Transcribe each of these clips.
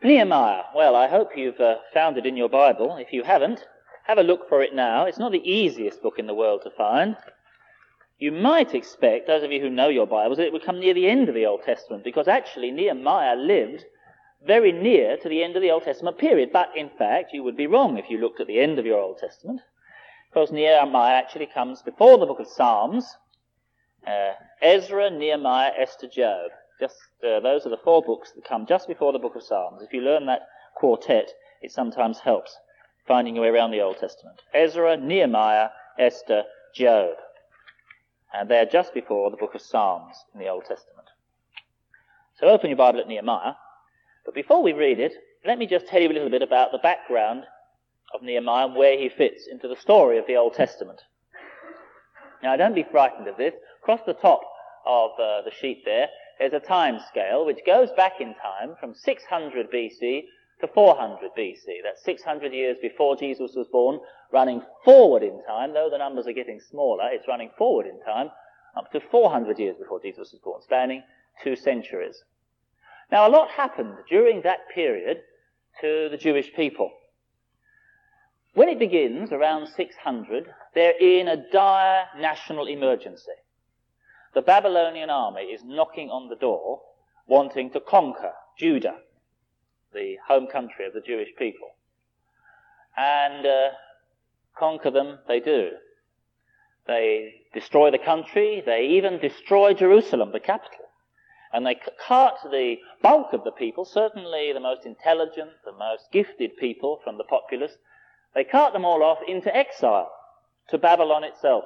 Nehemiah. Well, I hope you've found it in your Bible. If you haven't, have a look for it now. It's not the easiest book in the world to find. You might expect, those of you who know your Bibles, that it would come near the end of the Old Testament, because actually Nehemiah lived very near to the end of the Old Testament period. But in fact, you would be wrong if you looked at the end of your Old Testament, because Nehemiah actually comes before the book of Psalms, Ezra, Nehemiah, Esther, Job. Those are the four books that come just before the book of Psalms. If you learn that quartet, it sometimes helps finding your way around the Old Testament. Ezra, Nehemiah, Esther, Job. And they're just before the book of Psalms in the Old Testament. So open your Bible at Nehemiah. But before we read it, let me just tell you a little bit about the background of Nehemiah and where he fits into the story of the Old Testament. Now, don't be frightened of this. Across the top of the sheet there's a time scale which goes back in time from 600 BC to 400 BC. That's 600 years before Jesus was born, running forward in time. Though the numbers are getting smaller, it's running forward in time up to 400 years before Jesus was born, spanning 2 centuries. Now, a lot happened during that period to the Jewish people. When it begins, around 600, they're in a dire national emergency. The Babylonian army is knocking on the door, wanting to conquer Judah, the home country of the Jewish people. And conquer them they do. They destroy the country, they even destroy Jerusalem, the capital. And they cart the bulk of the people, certainly the most intelligent, the most gifted people from the populace, they cart them all off into exile, to Babylon itself.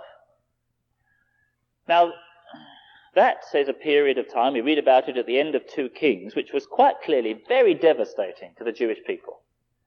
Now, that is a period of time, we read about it at the end of 2 Kings, which was quite clearly very devastating to the Jewish people.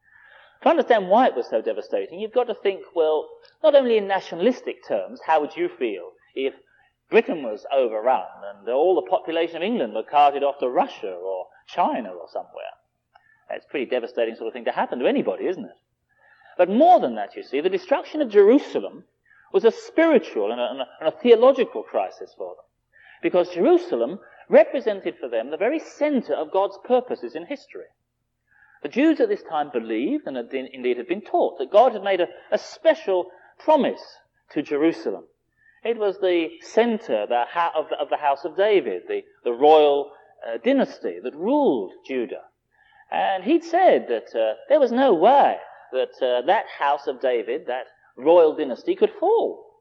To understand why it was so devastating, you've got to think, well, not only in nationalistic terms, how would you feel if Britain was overrun and all the population of England were carted off to Russia or China or somewhere? That's a pretty devastating sort of thing to happen to anybody, isn't it? But more than that, you see, the destruction of Jerusalem was a spiritual and a theological crisis for them. Because Jerusalem represented for them the very center of God's purposes in history. The Jews at this time believed, and indeed had been taught, that God had made a special promise to Jerusalem. It was the center of the house of David, the royal dynasty that ruled Judah. And he'd said that there was no way that that house of David, that royal dynasty, could fall.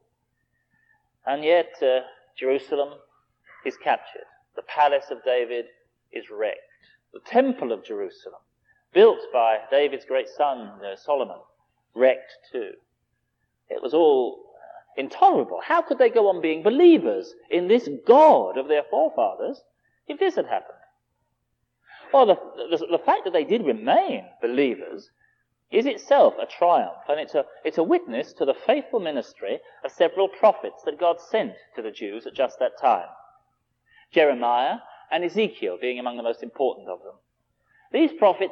And yet Jerusalem is captured. The palace of David is wrecked. The temple of Jerusalem, built by David's great son Solomon, wrecked too. It was all intolerable. How could they go on being believers in this God of their forefathers if this had happened? Well, the fact that they did remain believers is itself a triumph, and it's a witness to the faithful ministry of several prophets that God sent to the Jews at just that time. Jeremiah and Ezekiel being among the most important of them. These prophets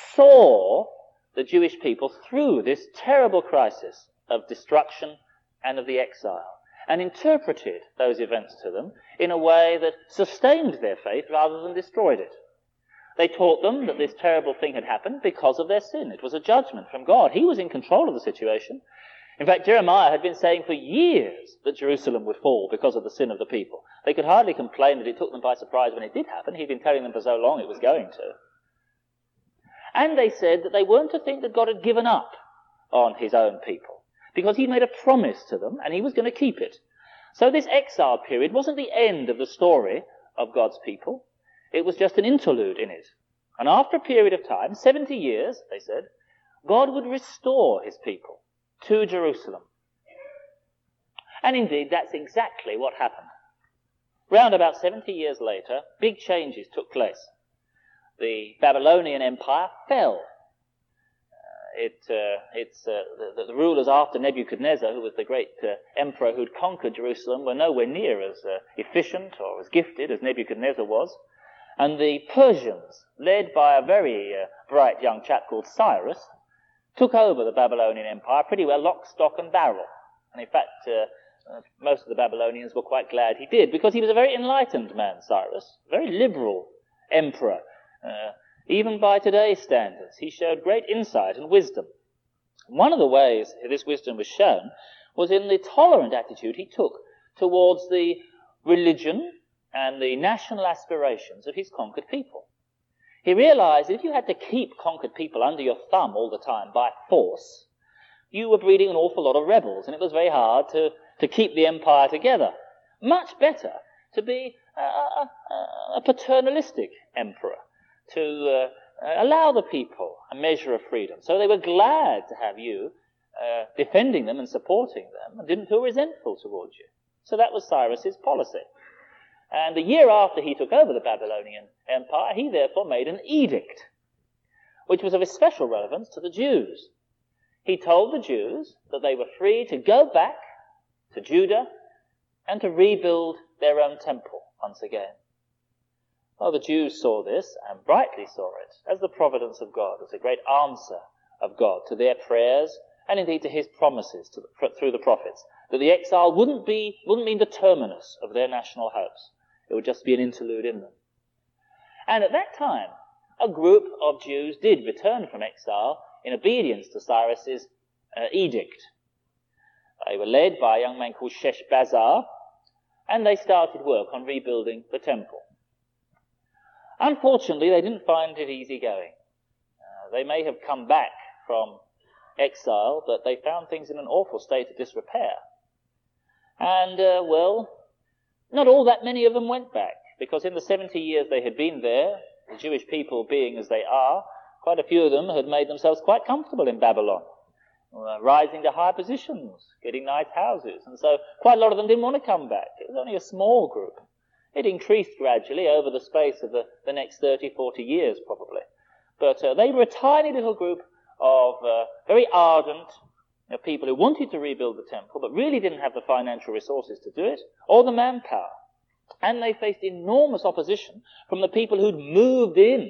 saw the Jewish people through this terrible crisis of destruction and of the exile, and interpreted those events to them in a way that sustained their faith rather than destroyed it. They taught them that this terrible thing had happened because of their sin. It was a judgment from God. He was in control of the situation. In fact, Jeremiah had been saying for years that Jerusalem would fall because of the sin of the people. They could hardly complain that it took them by surprise when it did happen. He'd been telling them for so long it was going to. And they said that they weren't to think that God had given up on his own people, because he'd made a promise to them and he was going to keep it. So this exile period wasn't the end of the story of God's people. It was just an interlude in it. And after a period of time, 70 years, they said, God would restore his people to Jerusalem. And indeed, that's exactly what happened. Round about 70 years later, big changes took place. The Babylonian Empire fell. The rulers after Nebuchadnezzar, who was the great emperor who'd conquered Jerusalem, were nowhere near as efficient or as gifted as Nebuchadnezzar was. And the Persians, led by a very bright young chap called Cyrus, took over the Babylonian Empire pretty well lock, stock and barrel. And in fact, most of the Babylonians were quite glad he did, because he was a very enlightened man, Cyrus, a very liberal emperor. Even by today's standards, he showed great insight and wisdom. One of the ways this wisdom was shown was in the tolerant attitude he took towards the religion and the national aspirations of his conquered people. He realized if you had to keep conquered people under your thumb all the time by force, you were breeding an awful lot of rebels, and it was very hard to keep the empire together. Much better to be a paternalistic emperor, to allow the people a measure of freedom. So they were glad to have you defending them and supporting them, and didn't feel resentful towards you. So that was Cyrus's policy. And the year after he took over the Babylonian Empire, he therefore made an edict, which was of special relevance to the Jews. He told the Jews that they were free to go back to Judah and to rebuild their own temple once again. Well, the Jews saw this, and rightly saw it, as the providence of God, as a great answer of God to their prayers, and indeed to his promises through the prophets, that the exile wouldn't mean the terminus of their national hopes. It would just be an interlude in them. And at that time, a group of Jews did return from exile in obedience to Cyrus's edict. They were led by a young man called Sheshbazzar, and they started work on rebuilding the temple. Unfortunately, they didn't find it easy going. They may have come back from exile, but they found things in an awful state of disrepair. And, not all that many of them went back, because in the 70 years they had been there, the Jewish people being as they are, quite a few of them had made themselves quite comfortable in Babylon, rising to high positions, getting nice houses, and so quite a lot of them didn't want to come back. It was only a small group. It increased gradually over the space of the next 30, 40 years probably. But they were a tiny little group of very ardent people who wanted to rebuild the temple, but really didn't have the financial resources to do it, or the manpower. And they faced enormous opposition from the people who'd moved in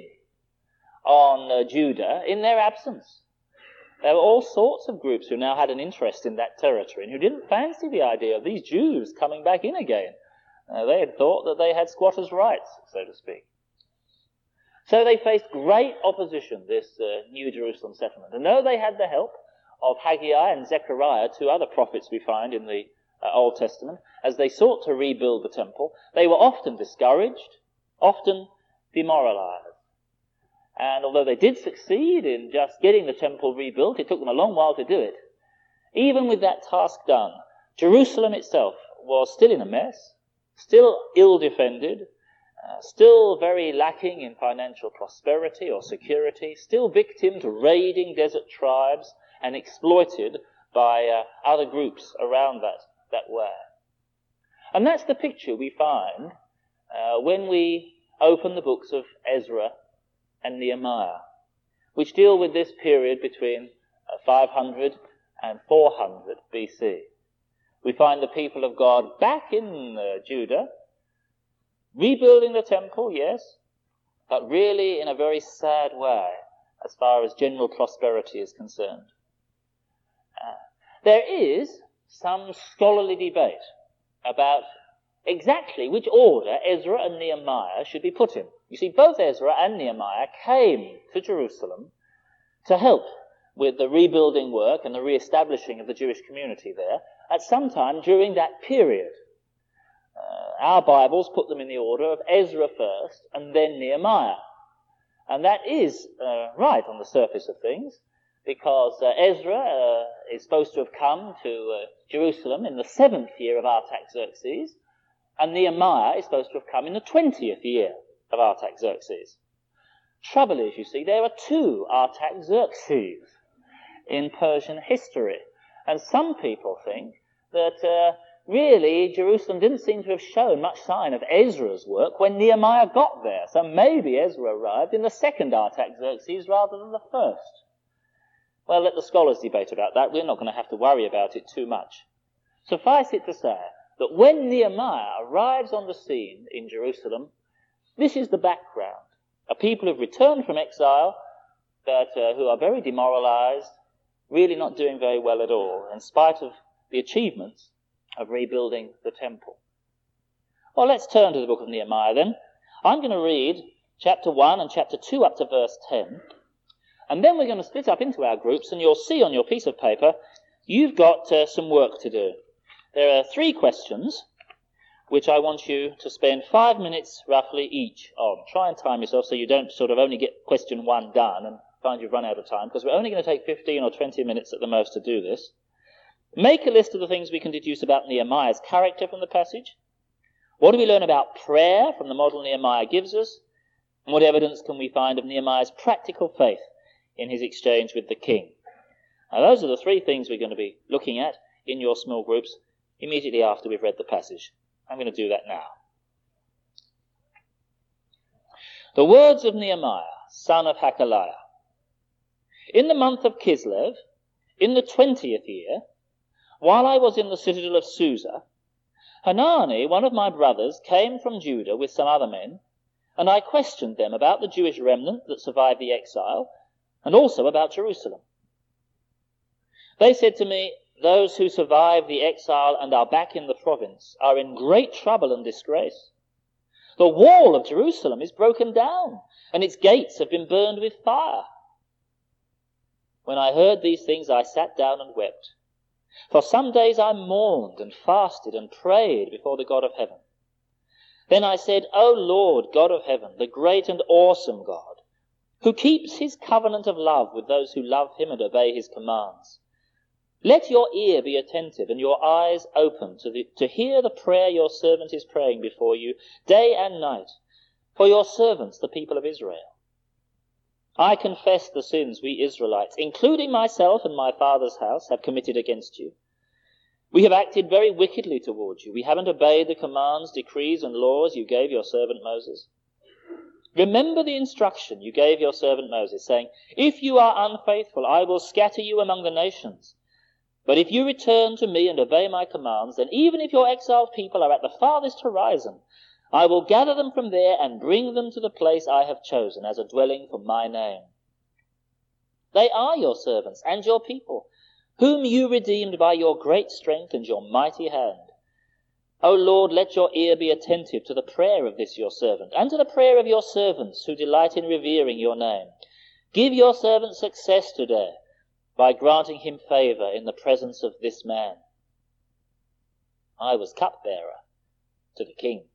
on Judah in their absence. There were all sorts of groups who now had an interest in that territory and who didn't fancy the idea of these Jews coming back in again. They had thought that they had squatters' rights, so to speak. So they faced great opposition, this New Jerusalem settlement. And though they had the help of Haggai and Zechariah, two other prophets we find in the Old Testament, as they sought to rebuild the temple, they were often discouraged, often demoralized. And although they did succeed in just getting the temple rebuilt, it took them a long while to do it. Even with that task done, Jerusalem itself was still in a mess, still ill-defended, still very lacking in financial prosperity or security, still victim to raiding desert tribes and exploited by other groups around that way. And that's the picture we find when we open the books of Ezra and Nehemiah, which deal with this period between 500 and 400 BC. We find the people of God back in Judah, rebuilding the temple, yes, but really in a very sad way as far as general prosperity is concerned. There is some scholarly debate about exactly which order Ezra and Nehemiah should be put in. You see, both Ezra and Nehemiah came to Jerusalem to help with the rebuilding work and the re-establishing of the Jewish community there at some time during that period. Our Bibles put them in the order of Ezra first and then Nehemiah. And that is right on the surface of things, because Ezra is supposed to have come to Jerusalem in the 7th year of Artaxerxes, and Nehemiah is supposed to have come in the 20th year of Artaxerxes. Trouble is, you see, there are two Artaxerxes in Persian history, and some people think that really Jerusalem didn't seem to have shown much sign of Ezra's work when Nehemiah got there, so maybe Ezra arrived in the 2nd Artaxerxes rather than the 1st. Well, let the scholars debate about that. We're not going to have to worry about it too much. Suffice it to say that when Nehemiah arrives on the scene in Jerusalem, this is the background. A people who've returned from exile, but who are very demoralized, really not doing very well at all, in spite of the achievements of rebuilding the temple. Well, let's turn to the book of Nehemiah then. I'm going to read chapter 1 and chapter 2 up to verse 10. And then we're going to split up into our groups, and you'll see on your piece of paper you've got some work to do. There are 3 questions which I want you to spend 5 minutes roughly each on. Try and time yourself so you don't sort of only get question 1 done and find you've run out of time, because we're only going to take 15 or 20 minutes at the most to do this. Make a list of the things we can deduce about Nehemiah's character from the passage. What do we learn about prayer from the model Nehemiah gives us? And what evidence can we find of Nehemiah's practical faith in his exchange with the king? Now, those are the 3 things we're going to be looking at in your small groups immediately after we've read the passage. I'm going to do that now. The words of Nehemiah, son of Hakaliah. In the month of Kislev, in the 20th year, while I was in the citadel of Susa, Hanani, one of my brothers, came from Judah with some other men, and I questioned them about the Jewish remnant that survived the exile, and also about Jerusalem. They said to me, "Those who survived the exile and are back in the province are in great trouble and disgrace. The wall of Jerusalem is broken down, and its gates have been burned with fire." When I heard these things, I sat down and wept. For some days I mourned and fasted and prayed before the God of heaven. Then I said, "O Lord, God of heaven, the great and awesome God, who keeps his covenant of love with those who love him and obey his commands, let your ear be attentive and your eyes open to hear the prayer your servant is praying before you day and night for your servants, the people of Israel. I confess the sins we Israelites, including myself and my father's house, have committed against you. We have acted very wickedly toward you. We haven't obeyed the commands, decrees, and laws you gave your servant Moses. Remember the instruction you gave your servant Moses, saying, 'If you are unfaithful, I will scatter you among the nations. But if you return to me and obey my commands, then even if your exiled people are at the farthest horizon, I will gather them from there and bring them to the place I have chosen as a dwelling for my name. They are your servants and your people, whom you redeemed by your great strength and your mighty hand. O Lord, let your ear be attentive to the prayer of this your servant, and to the prayer of your servants who delight in revering your name. Give your servant success today by granting him favor in the presence of this man.' I was cupbearer to the king.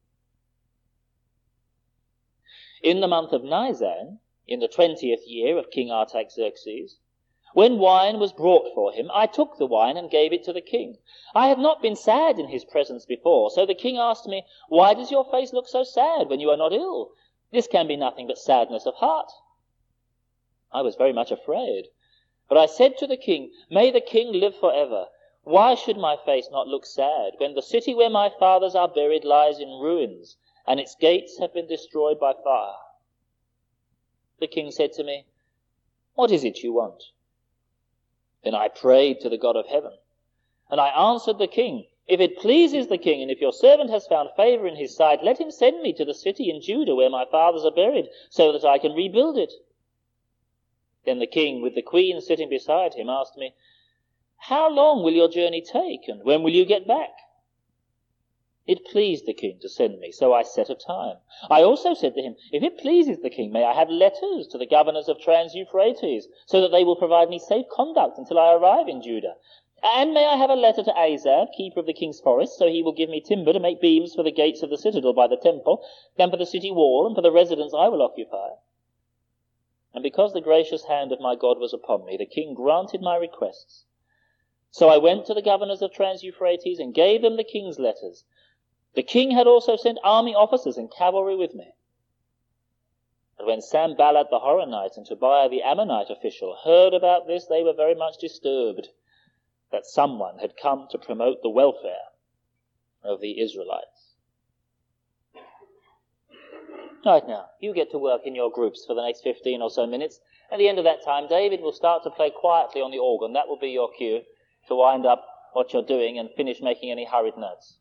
In the month of Nisan, in the 20th year of King Artaxerxes, when wine was brought for him, I took the wine and gave it to the king. I had not been sad in his presence before, so the king asked me, 'Why does your face look so sad when you are not ill? This can be nothing but sadness of heart.' I was very much afraid, but I said to the king, 'May the king live forever. Why should my face not look sad when the city where my fathers are buried lies in ruins, and its gates have been destroyed by fire?' The king said to me, 'What is it you want?' Then I prayed to the God of heaven, and I answered the king, 'If it pleases the king, and if your servant has found favor in his sight, let him send me to the city in Judah where my fathers are buried, so that I can rebuild it.' Then the king, with the queen sitting beside him, asked me, 'How long will your journey take, and when will you get back?' It pleased the king to send me, so I set a time. I also said to him, 'If it pleases the king, may I have letters to the governors of Trans-Euphrates, so that they will provide me safe conduct until I arrive in Judah? And may I have a letter to Azab, keeper of the king's forest, so he will give me timber to make beams for the gates of the citadel by the temple, and for the city wall, and for the residence I will occupy?' And because the gracious hand of my God was upon me, the king granted my requests. So I went to the governors of Trans-Euphrates and gave them the king's letters. The king had also sent army officers and cavalry with me. But when Sanballat the Horonite and Tobiah the Ammonite official heard about this, they were very much disturbed that someone had come to promote the welfare of the Israelites. Right now, you get to work in your groups for the next 15 or so minutes. At the end of that time, David will start to play quietly on the organ. That will be your cue to wind up what you're doing and finish making any hurried notes.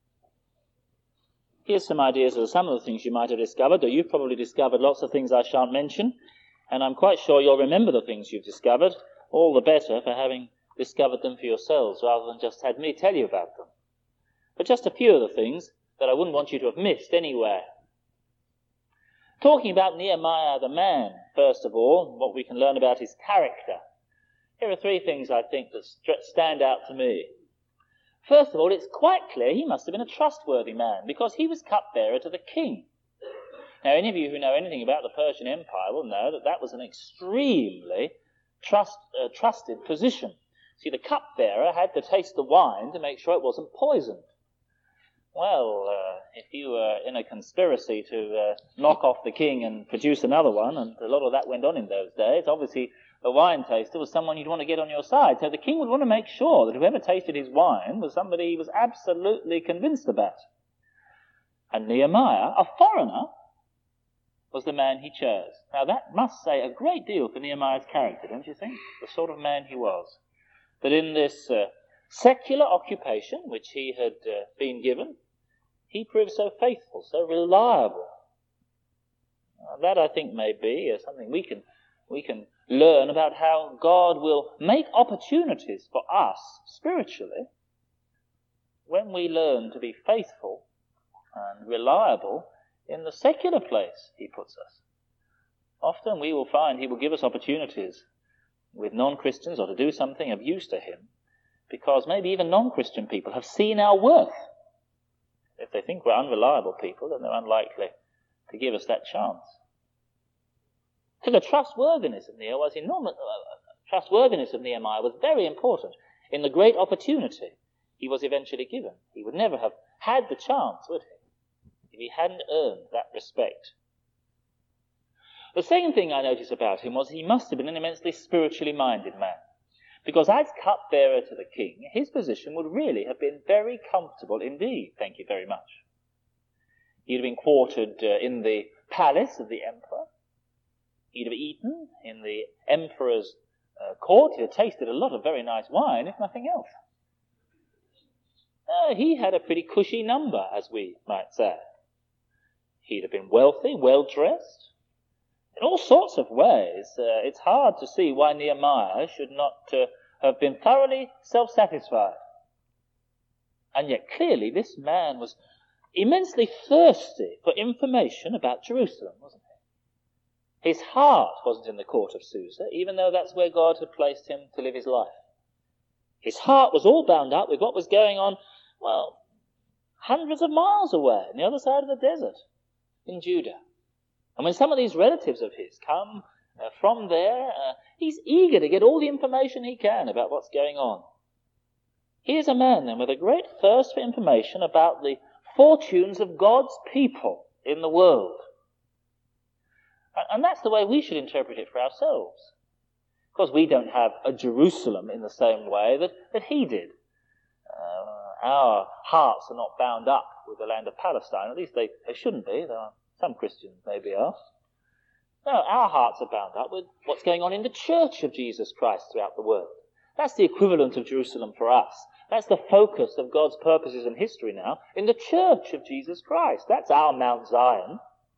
Here's some ideas of some of the things you might have discovered, or you've probably discovered lots of things I shan't mention, and I'm quite sure you'll remember the things you've discovered, all the better for having discovered them for yourselves rather than just had me tell you about them. But just a few of the things that I wouldn't want you to have missed anywhere. Talking about Nehemiah the man, first of all, what we can learn about his character. Here are three things I think that stand out to me. First of all, it's quite clear he must have been a trustworthy man, because he was cupbearer to the king. Now, any of you who know anything about the Persian Empire will know that that was an extremely trusted position. See, the cupbearer had to taste the wine to make sure it wasn't poisoned. Well, if you were in a conspiracy to knock off the king and produce another one, and a lot of that went on in those days, obviously the wine taster was someone you'd want to get on your side. So the king would want to make sure that whoever tasted his wine was somebody he was absolutely convinced about. And Nehemiah, a foreigner, was the man he chose. Now that must say a great deal for Nehemiah's character, don't you think? The sort of man he was. That in this secular occupation which he had been given, he proved so faithful, so reliable. That, I think, may be something we can learn about how God will make opportunities for us spiritually when we learn to be faithful and reliable in the secular place he puts us. Often we will find he will give us opportunities with non-Christians or to do something of use to him because maybe even non-Christian people have seen our worth. If they think we're unreliable people, then they're unlikely to give us that chance. So the trustworthiness of Nehemiah was very important in the great opportunity he was eventually given. He would never have had the chance, would he, if he hadn't earned that respect. The second thing I noticed about him was he must have been an immensely spiritually minded man, because as cupbearer to the king, his position would really have been very comfortable indeed, thank you very much. He'd have been quartered in the palace of the emperor. He'd have eaten in the emperor's court. He'd have tasted a lot of very nice wine, if nothing else. He had a pretty cushy number, as we might say. He'd have been wealthy, well-dressed. In all sorts of ways, it's hard to see why Nehemiah should not have been thoroughly self-satisfied. And yet clearly this man was immensely thirsty for information about Jerusalem, wasn't he? His heart wasn't in the court of Susa, even though that's where God had placed him to live his life. His heart was all bound up with what was going on, well, hundreds of miles away, on the other side of the desert, in Judah. And when some of these relatives of his come from there, he's eager to get all the information he can about what's going on. Here's a man then with a great thirst for information about the fortunes of God's people in the world. And that's the way we should interpret it for ourselves. Because we don't have a Jerusalem in the same way that he did. Our hearts are not bound up with the land of Palestine. At least they shouldn't be. There are some Christians maybe are. No, our hearts are bound up with what's going on in the church of Jesus Christ throughout the world. That's the equivalent of Jerusalem for us. That's the focus of God's purposes in history now, in the church of Jesus Christ. That's our Mount Zion.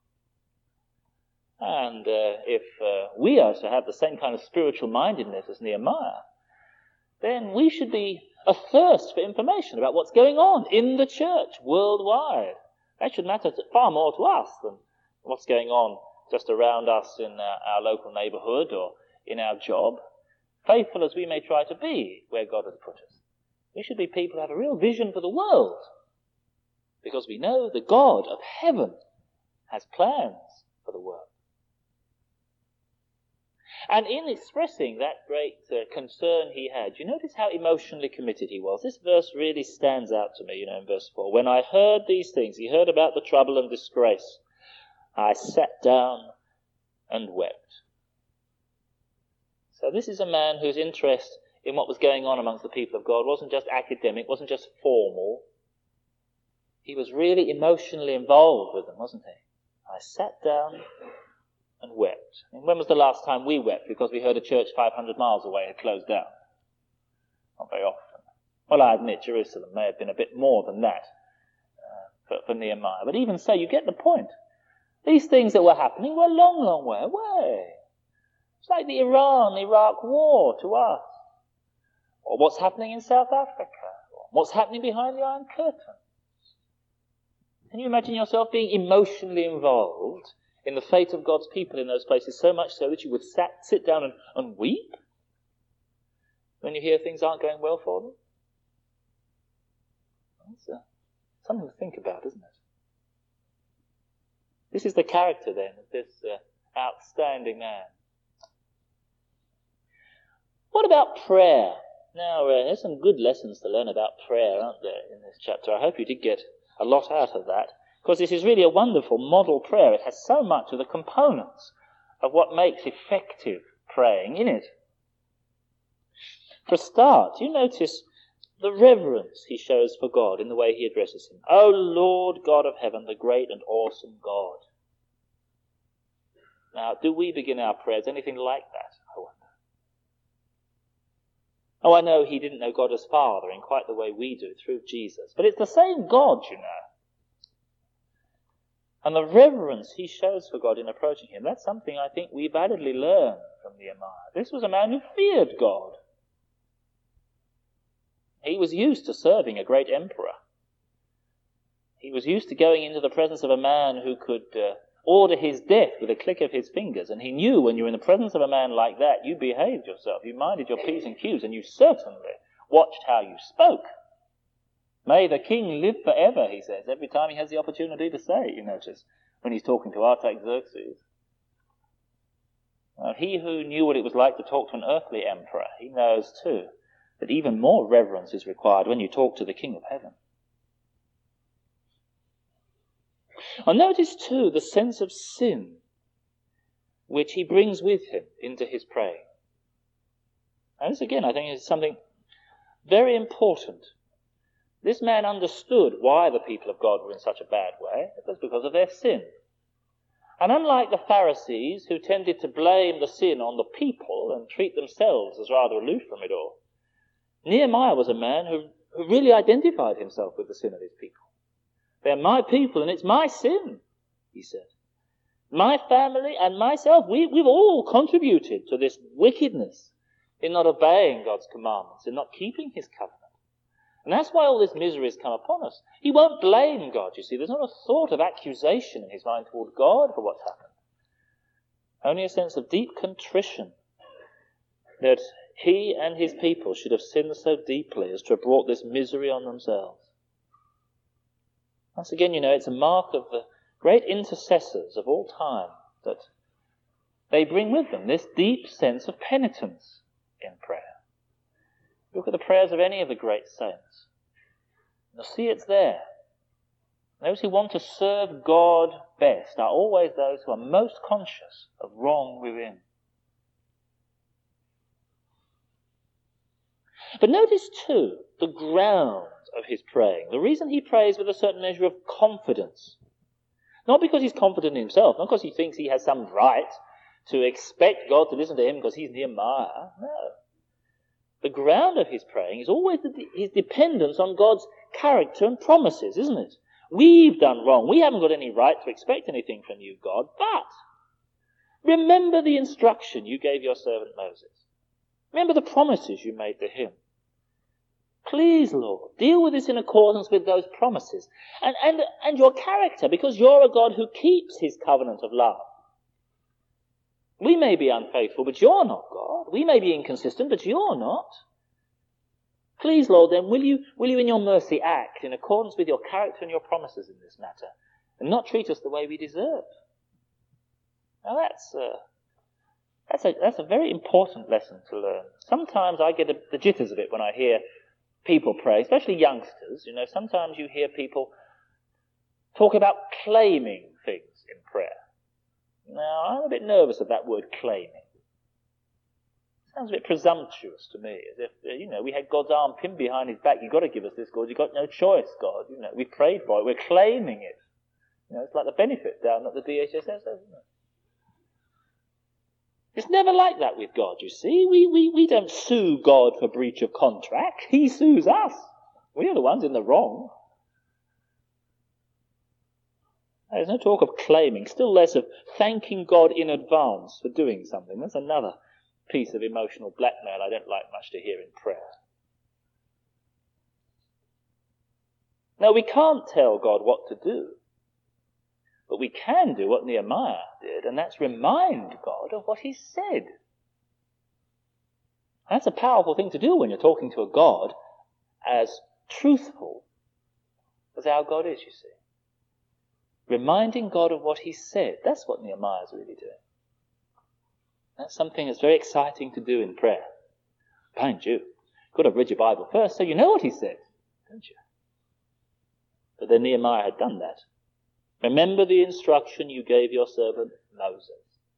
And if we are to have the same kind of spiritual mindedness as Nehemiah, then we should be athirst for information about what's going on in the church worldwide. That should matter far more to us than what's going on just around us in our local neighborhood or in our job. Faithful as we may try to be where God has put us, we should be people who have a real vision for the world, because we know the God of heaven has plans for the world. And in expressing that great concern he had, you notice how emotionally committed he was. This verse really stands out to me, in verse 4. When I heard these things, he heard about the trouble and disgrace, I sat down and wept. So this is a man whose interest in what was going on amongst the people of God wasn't just academic, wasn't just formal. He was really emotionally involved with them, wasn't he? I sat down and wept. And when was the last time we wept because we heard a church 500 miles away had closed down? Not very often. Well, I admit Jerusalem may have been a bit more than that for Nehemiah. But even so, you get the point. These things that were happening were a long, long way away. It's like the Iran-Iraq war to us. Or what's happening in South Africa. Or what's happening behind the Iron Curtain. Can you imagine yourself being emotionally involved in the fate of God's people in those places, so much so that you would sit down and weep when you hear things aren't going well for them? That's something to think about, isn't it? This is the character, then, of this outstanding man. What about prayer? Now, there's some good lessons to learn about prayer, aren't there, in this chapter? I hope you did get a lot out of that, because this is really a wonderful model prayer. It has so much of the components of what makes effective praying in it. For a start, you notice the reverence he shows for God in the way he addresses him. O Lord God of heaven, the great and awesome God. Now, do we begin our prayers anything like that, I wonder? Oh, I know he didn't know God as Father in quite the way we do through Jesus, but it's the same God, you know. And the reverence he shows for God in approaching him, that's something I think we validly learn from Nehemiah. This was a man who feared God. He was used to serving a great emperor. He was used to going into the presence of a man who could order his death with a click of his fingers, and he knew when you were in the presence of a man like that, you behaved yourself, you minded your P's and Q's, and you certainly watched how you spoke. May the king live forever, he says, every time he has the opportunity to say it, you notice, when he's talking to Artaxerxes. Now, he who knew what it was like to talk to an earthly emperor, he knows too that even more reverence is required when you talk to the King of Heaven. I notice too the sense of sin which he brings with him into his praying. And this again I think is something very important. This man understood why the people of God were in such a bad way. It was because of their sin. And unlike the Pharisees, who tended to blame the sin on the people and treat themselves as rather aloof from it all, Nehemiah was a man who really identified himself with the sin of his people. They're my people and it's my sin, he said. My family and myself, we've all contributed to this wickedness in not obeying God's commandments, in not keeping his covenant. And that's why all this misery has come upon us. He won't blame God, you see. There's not a thought of accusation in his mind toward God for what's happened. Only a sense of deep contrition that he and his people should have sinned so deeply as to have brought this misery on themselves. Once again, you know, it's a mark of the great intercessors of all time that they bring with them this deep sense of penitence in prayer. Look at the prayers of any of the great saints. You'll see it's there. Those who want to serve God best are always those who are most conscious of wrong within. But notice too the ground of his praying. The reason he prays with a certain measure of confidence. Not because he's confident in himself, not because he thinks he has some right to expect God to listen to him because he's Nehemiah. No. The ground of his praying is always his dependence on God's character and promises, isn't it? We've done wrong. We haven't got any right to expect anything from you, God. But remember the instruction you gave your servant Moses. Remember the promises you made to him. Please, Lord, deal with this in accordance with those promises and your character, because you're a God who keeps his covenant of love. We may be unfaithful, but you're not, God. We may be inconsistent, but you're not. Please, Lord, then, will you in your mercy act in accordance with your character and your promises in this matter, and not treat us the way we deserve? Now that's a very important lesson to learn. Sometimes I get the jitters of it when I hear people pray, especially youngsters. You know, sometimes you hear people talk about claiming things in prayer. Now, I'm a bit nervous of that word claiming. It sounds a bit presumptuous to me, as if, we had God's arm pinned behind his back. You've got to give us this, God. You've got no choice, God. We prayed for it. We're claiming it. It's like the benefit down at the DHSS, isn't it? It's never like that with God, you see. We don't sue God for breach of contract. He sues us. We are the ones in the wrong. There's no talk of claiming, still less of thanking God in advance for doing something. That's another piece of emotional blackmail I don't like much to hear in prayer. Now, we can't tell God what to do. But we can do what Nehemiah did, and that's remind God of what he said. That's a powerful thing to do when you're talking to a God as truthful as our God is, you see. Reminding God of what he said. That's what Nehemiah's really doing. That's something that's very exciting to do in prayer. Mind you, you've got to read your Bible first so you know what he said, don't you? But then Nehemiah had done that. Remember the instruction you gave your servant Moses.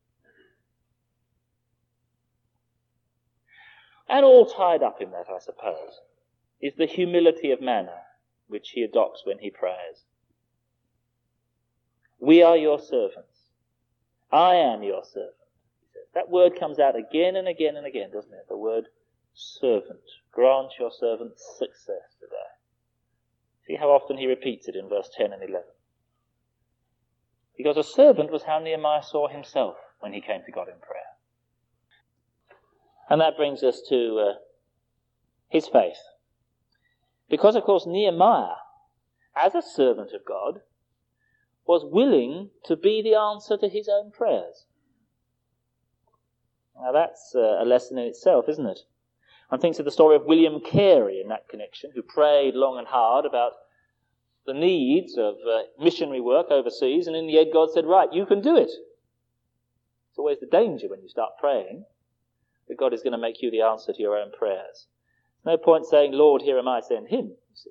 And all tied up in that, I suppose, is the humility of manner which he adopts when he prays. We are your servants. I am your servant. He says. That word comes out again and again and again, doesn't it? The word servant. Grant your servant success today. See how often he repeats it in verse 10 and 11. Because a servant was how Nehemiah saw himself when he came to God in prayer. And that brings us to his faith. Because, of course, Nehemiah, as a servant of God, was willing to be the answer to his own prayers. Now that's a lesson in itself, isn't it? One thinks of the story of William Carey in that connection, who prayed long and hard about the needs of missionary work overseas, and in the end God said, right, you can do it. It's always the danger when you start praying that God is going to make you the answer to your own prayers. No point saying, Lord, here am I, send him, you see.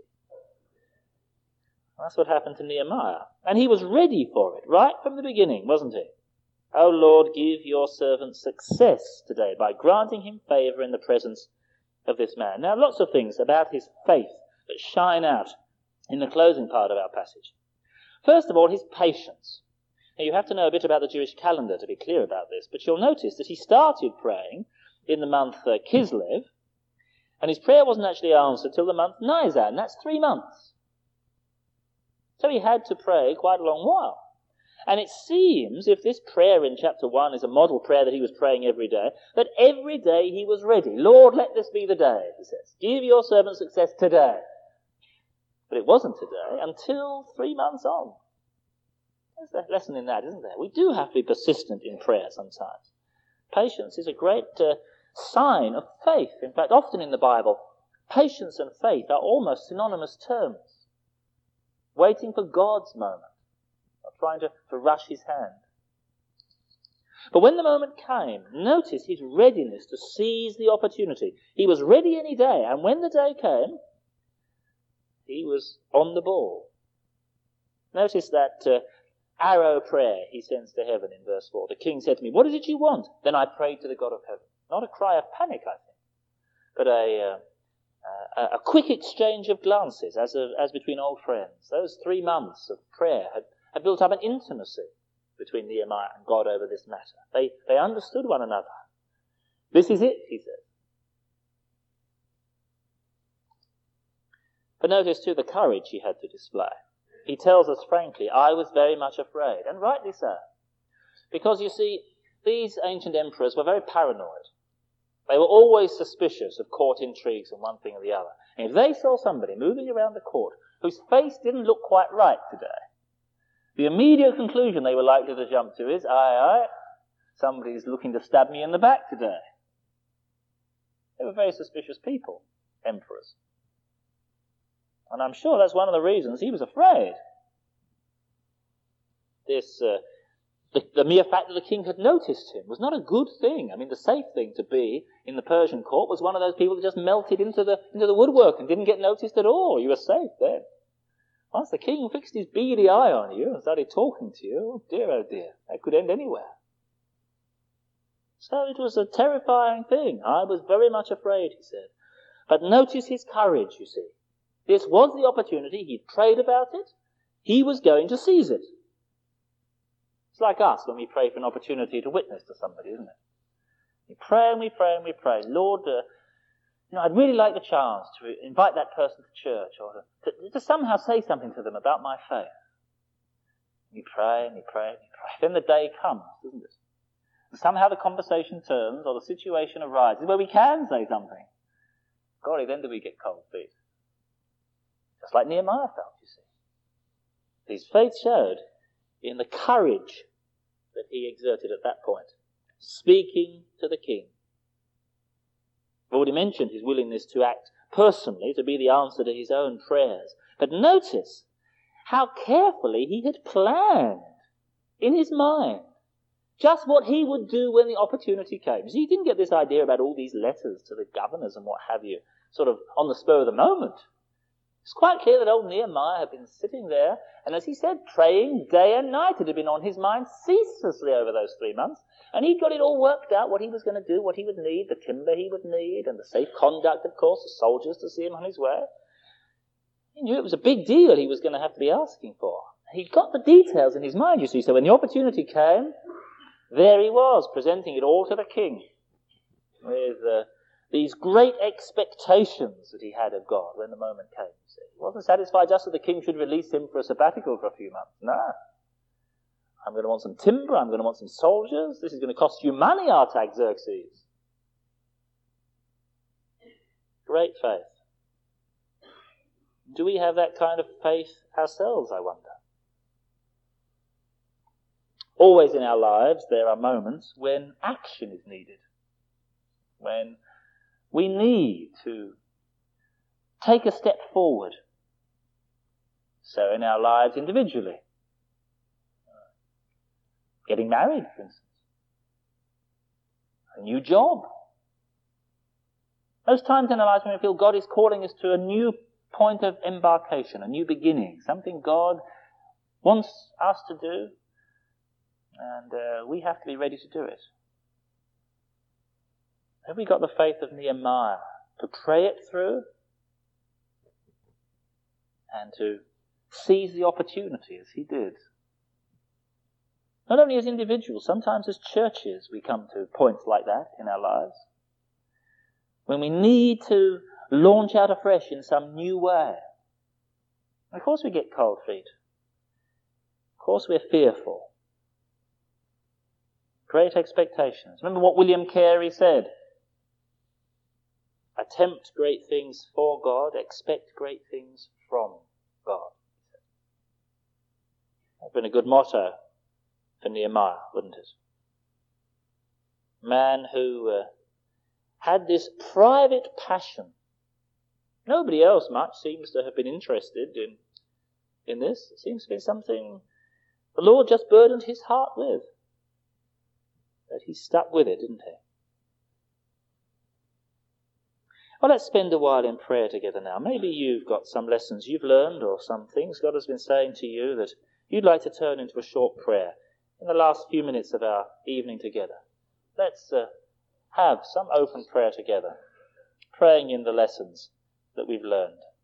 That's what happened to Nehemiah. And he was ready for it, right from the beginning, wasn't he? Oh Lord, give your servant success today by granting him favour in the presence of this man. Now, lots of things about his faith that shine out in the closing part of our passage. First of all, his patience. Now, you have to know a bit about the Jewish calendar to be clear about this, but you'll notice that he started praying in the month Kislev, and his prayer wasn't actually answered till the month Nisan. That's 3 months. So he had to pray quite a long while. And it seems, if this prayer in chapter 1 is a model prayer that he was praying every day, that every day he was ready. Lord, let this be the day, he says. Give your servant success today. But it wasn't today until 3 months on. There's a lesson in that, isn't there? We do have to be persistent in prayer sometimes. Patience is a great sign of faith. In fact, often in the Bible, patience and faith are almost synonymous terms. Waiting for God's moment, not trying to rush his hand. But when the moment came, notice his readiness to seize the opportunity. He was ready any day, and when the day came, he was on the ball. Notice that arrow prayer he sends to heaven in verse 4. The king said to me, what is it you want? Then I prayed to the God of heaven. Not a cry of panic, I think, but a quick exchange of glances as between old friends. Those 3 months of prayer had built up an intimacy between Nehemiah and God over this matter. They understood one another. This is it, he said. But notice too the courage he had to display. He tells us frankly, I was very much afraid, and rightly so. Because you see, these ancient emperors were very paranoid. They were always suspicious of court intrigues and one thing or the other. And if they saw somebody moving around the court whose face didn't look quite right today, the immediate conclusion they were likely to jump to is, aye, somebody's looking to stab me in the back today. They were very suspicious people, emperors. And I'm sure that's one of the reasons he was afraid. The mere fact that the king had noticed him was not a good thing. I mean, the safe thing to be in the Persian court was one of those people that just melted into the woodwork and didn't get noticed at all. You were safe then. Once the king fixed his beady eye on you and started talking to you, oh dear, that could end anywhere. So it was a terrifying thing. I was very much afraid, he said. But notice his courage, you see. This was the opportunity. He'd prayed about it. He was going to seize it. It's like us when we pray for an opportunity to witness to somebody, isn't it? We pray and we pray and we pray. Lord, I'd really like the chance to invite that person to church or to somehow say something to them about my faith. We pray and we pray and we pray. Then the day comes, doesn't it? And somehow the conversation turns or the situation arises where we can say something. Golly, then do we get cold feet. Just like Nehemiah felt, you see. His faith showed in the courage that he exerted at that point, speaking to the king. I've already mentioned his willingness to act personally, to be the answer to his own prayers. But notice how carefully he had planned in his mind just what he would do when the opportunity came. See, he didn't get this idea about all these letters to the governors and what have you, sort of on the spur of the moment. It's quite clear that old Nehemiah had been sitting there, and as he said, praying day and night. It had been on his mind ceaselessly over those 3 months, and he'd got it all worked out, what he was going to do, what he would need, the timber he would need, and the safe conduct, of course, the soldiers to see him on his way. He knew it was a big deal he was going to have to be asking for. He'd got the details in his mind, you see, so when the opportunity came, there he was, presenting it all to the king, with these great expectations that he had of God when the moment came. You see. He wasn't satisfied just that the king should release him for a sabbatical for a few months. No. I'm going to want some timber, I'm going to want some soldiers, this is going to cost you money, Artaxerxes. Great faith. Do we have that kind of faith ourselves, I wonder? Always in our lives there are moments when action is needed, when we need to take a step forward. So in our lives individually, getting married, for instance, a new job. Those times in our lives when we feel God is calling us to a new point of embarkation, a new beginning, something God wants us to do, and we have to be ready to do it. Have we got the faith of Nehemiah to pray it through and to seize the opportunity as he did? Not only as individuals, sometimes as churches we come to points like that in our lives, when we need to launch out afresh in some new way. Of course we get cold feet. Of course we're fearful. Great expectations. Remember what William Carey said? Attempt great things for God, expect great things from God. That would have been a good motto for Nehemiah, wouldn't it? Man who had this private passion. Nobody else much seems to have been interested in this. It seems to be something the Lord just burdened his heart with. But he stuck with it, didn't he? Well, let's spend a while in prayer together now. Maybe you've got some lessons you've learned or some things God has been saying to you that you'd like to turn into a short prayer in the last few minutes of our evening together. Let's have some open prayer together, praying in the lessons that we've learned.